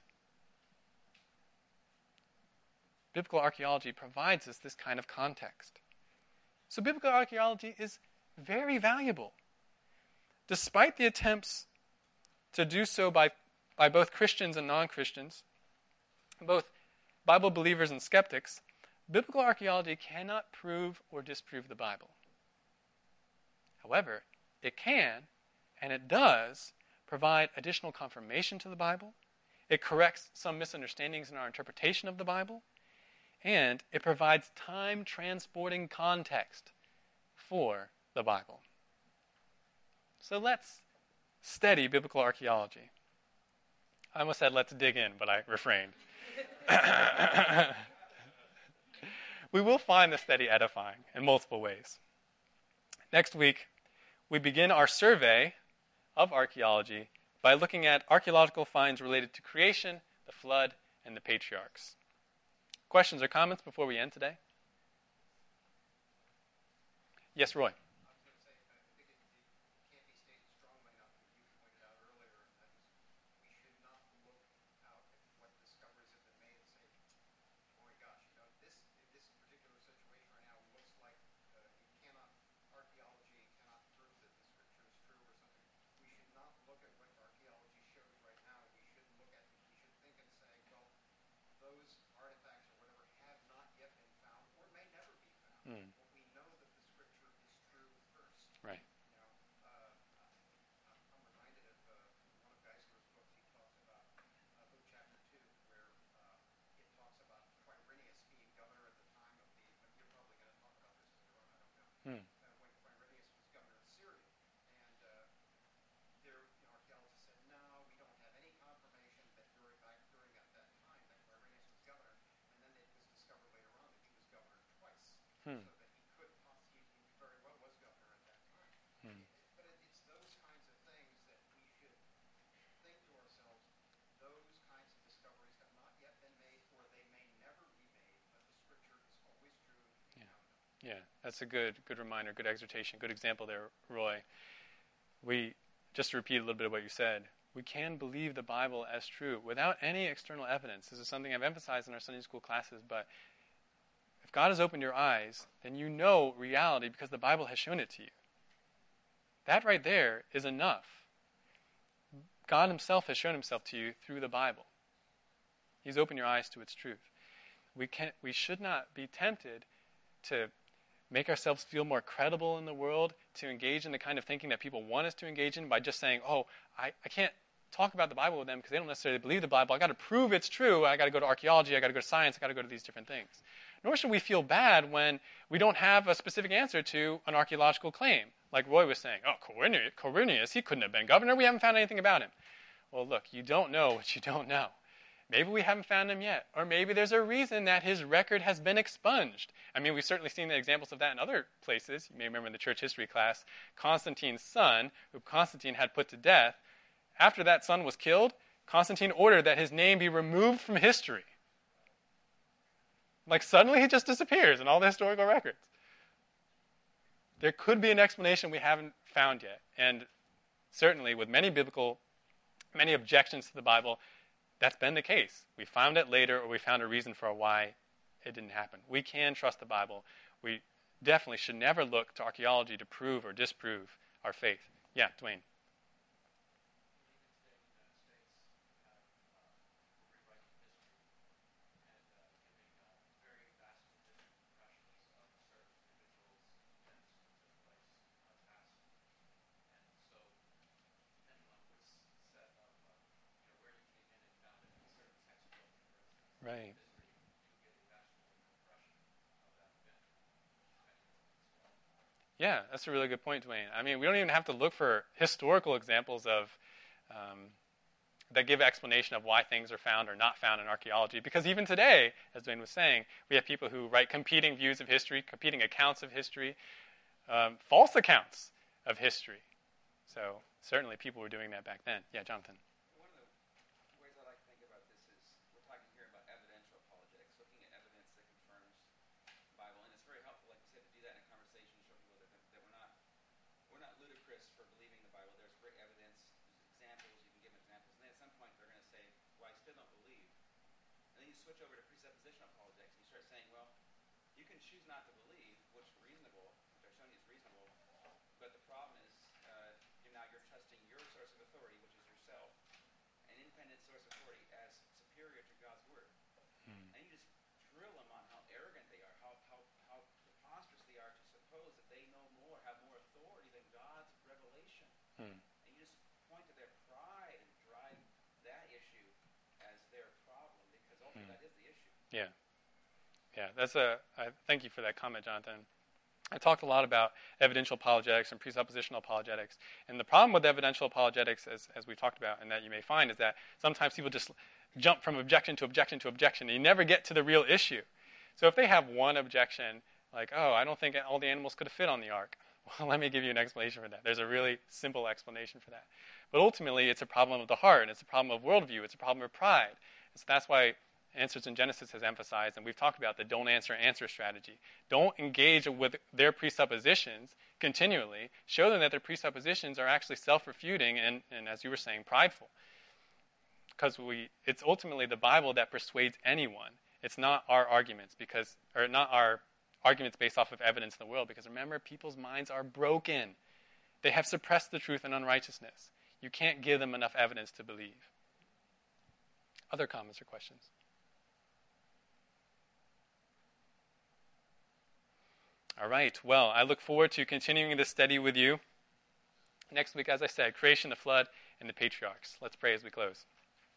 Biblical archaeology provides us this kind of context. So biblical archaeology is very valuable. Despite the attempts to do so by both Christians and non-Christians, both Bible believers and skeptics, biblical archaeology cannot prove or disprove the Bible. However, it can, and it does, provide additional confirmation to the Bible. It corrects some misunderstandings in our interpretation of the Bible. And it provides time-transporting context for the Bible. So let's study biblical archaeology. I almost said let's dig in, but I refrained. We will find the study edifying in multiple ways. Next week, we begin our survey of archaeology by looking at archaeological finds related to creation, the flood, and the patriarchs. Questions or comments before we end today? Yes, Roy. Right. Yeah, that's a good reminder, good exhortation, good example there, Roy. Just to repeat a little bit of what you said, we can believe the Bible as true without any external evidence. This is something I've emphasized in our Sunday school classes, but if God has opened your eyes, then you know reality because the Bible has shown it to you. That right there is enough. God himself has shown himself to you through the Bible. He's opened your eyes to its truth. We should not be tempted to make ourselves feel more credible in the world, to engage in the kind of thinking that people want us to engage in by just saying, oh, I can't talk about the Bible with them because they don't necessarily believe the Bible. I've got to prove it's true. I've got to go to archaeology. I've got to go to science. I've got to go to these different things. Nor should we feel bad when we don't have a specific answer to an archaeological claim. Like Roy was saying, oh, Quirinius, he couldn't have been governor. We haven't found anything about him. Well, look, you don't know what you don't know. Maybe we haven't found him yet. Or maybe there's a reason that his record has been expunged. I mean, we've certainly seen the examples of that in other places. You may remember in the church history class, Constantine's son, who Constantine had put to death. After that son was killed, Constantine ordered that his name be removed from history. Like suddenly he just disappears in all the historical records. There could be an explanation we haven't found yet. And certainly with many objections to the Bible, that's been the case. We found it later, or we found a reason for why it didn't happen. We can trust the Bible. We definitely should never look to archaeology to prove or disprove our faith. Yeah, Dwayne. Right. Yeah, that's a really good point, Dwayne. I mean, we don't even have to look for historical examples of that give explanation of why things are found or not found in archaeology. Because even today, as Dwayne was saying, we have people who write competing views of history, competing accounts of history, false accounts of history. So certainly people were doing that back then. Yeah, Jonathan. One of the ways I like to think about this is we're talking here about evidential apologetics, looking at evidence that confirms the Bible, and it's very helpful, like you said, to do that in a conversation, show people that we're not ludicrous for believing the Bible. There's great evidence, there's examples, you can give them examples, and then at some point they're going to say, well, I still don't believe. And then you switch over to presuppositional apologetics, and you start saying, well, you can choose not to believe, which is reasonable, which I've shown you is reasonable, but the problem is you're trusting your source of authority, which is yourself, an independent source of authority as superior to God's Word. And you just drill them on how arrogant they are, how preposterous they are to suppose that they know more, have more authority than God's revelation. And you just point to their pride and drive that issue as their problem, because ultimately that is the issue. Yeah. Yeah, thank you for that comment, Jonathan. I talked a lot about evidential apologetics and presuppositional apologetics. And the problem with evidential apologetics, as we've talked about, and that you may find, is that sometimes people just jump from objection to objection to objection, and you never get to the real issue. So if they have one objection, like, oh, I don't think all the animals could have fit on the ark. Well, let me give you an explanation for that. There's a really simple explanation for that. But ultimately, it's a problem of the heart, and it's a problem of worldview, it's a problem of pride. And so that's why Answers in Genesis has emphasized, and we've talked about the don't answer strategy. Don't engage with their presuppositions continually. Show them that their presuppositions are actually self-refuting and as you were saying, prideful. Because it's ultimately the Bible that persuades anyone. It's not our arguments not our arguments based off of evidence in the world. Because remember, people's minds are broken. They have suppressed the truth in unrighteousness. You can't give them enough evidence to believe. Other comments or questions? All right. Well, I look forward to continuing this study with you. Next week, as I said, creation, the flood, and the patriarchs. Let's pray as we close.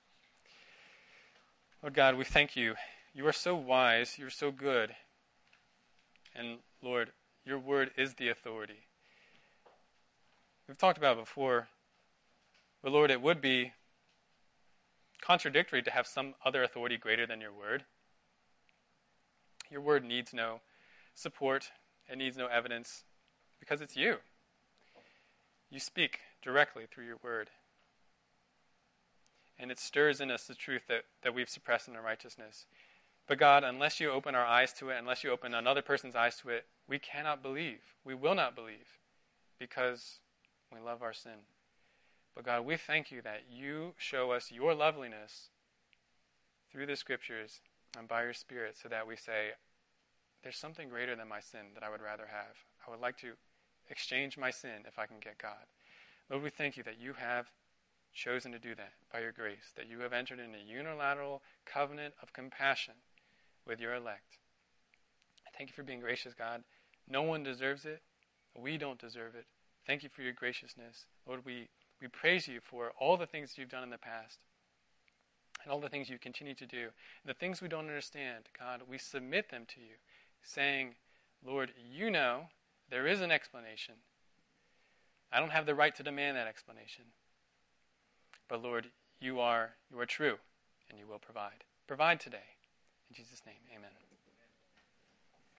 Lord God, we thank you. You are so wise. You're so good. And Lord, your word is the authority. We've talked about it before, but Lord, it would be contradictory to have some other authority greater than your word. Your word needs no support. It needs no evidence because it's you. You speak directly through your word. And it stirs in us the truth that we've suppressed in unrighteousness. But God, unless you open our eyes to it, unless you open another person's eyes to it, we cannot believe. We will not believe because we love our sin. But God, we thank you that you show us your loveliness through the scriptures and by your Spirit so that we say, there's something greater than my sin that I would rather have. I would like to exchange my sin if I can get God. Lord, we thank you that you have chosen to do that by your grace, that you have entered in a unilateral covenant of compassion with your elect. I thank you for being gracious, God. No one deserves it. We don't deserve it. Thank you for your graciousness. Lord, we praise you for all the things you've done in the past and all the things you continue to do. And the things we don't understand, God, we submit them to you, saying, Lord, you know there is an explanation. I don't have the right to demand that explanation. But Lord, you are true, and you will provide. Provide today. In Jesus' name, amen.